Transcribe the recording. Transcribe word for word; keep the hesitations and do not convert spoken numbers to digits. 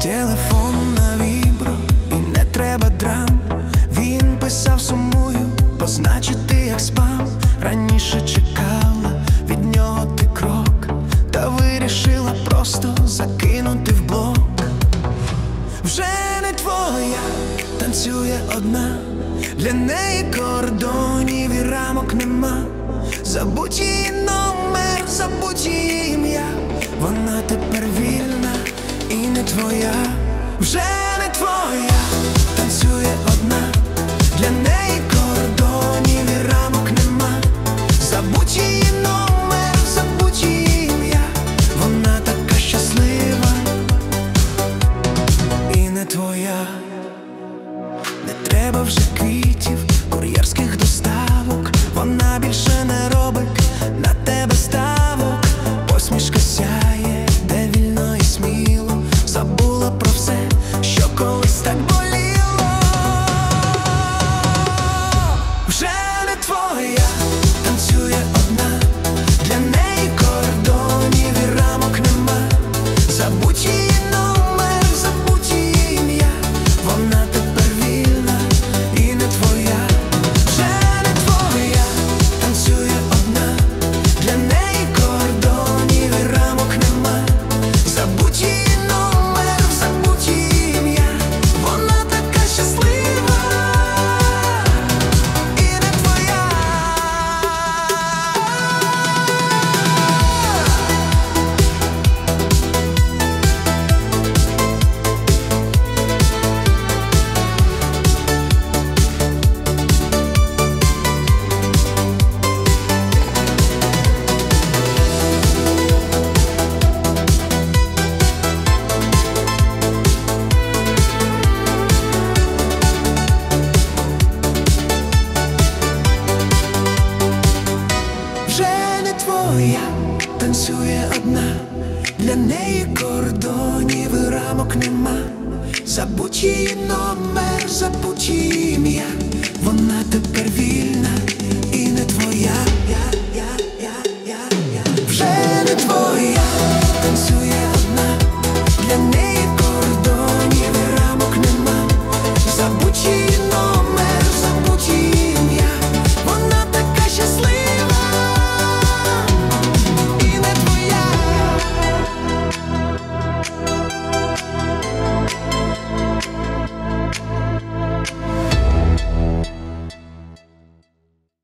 Телефон на вібро і не треба драм. Він писав сумую, позначити як спам. Раніше чекала від нього ти крок, та вирішила просто закинути в блок. Вже не твоя, танцює одна, для неї кордонів і рамок нема. Забудь її номер, забудь її ім'я, вона тепер вільна і не твоя. Вже не твоя, танцює одна, для неї кордонів і рамок нема. Забудь її номер, забудь її ім'я, вона така щаслива і не твоя. Не треба вже квітів, кур'єрських доставок, вона більше не робить на тебе ставок. Посмішка сяє, де вільно і сміло, забула про все, що колись так боліло. Вже не твоя, танцює одна, для неї кордонів і рамок нема. Забудь її номер, забудь її ім'я, вона тепер вільна і не твоя. Вже не твоя, танцює одна, для неї кордонів і рамок нема. Забудь її номер, забудь її ім'я, вона така щаслива і не твоя. Вже не твоя, танцює одна, для неї кордонів і рамок нема. Забудь її номер, забудь її ім'я,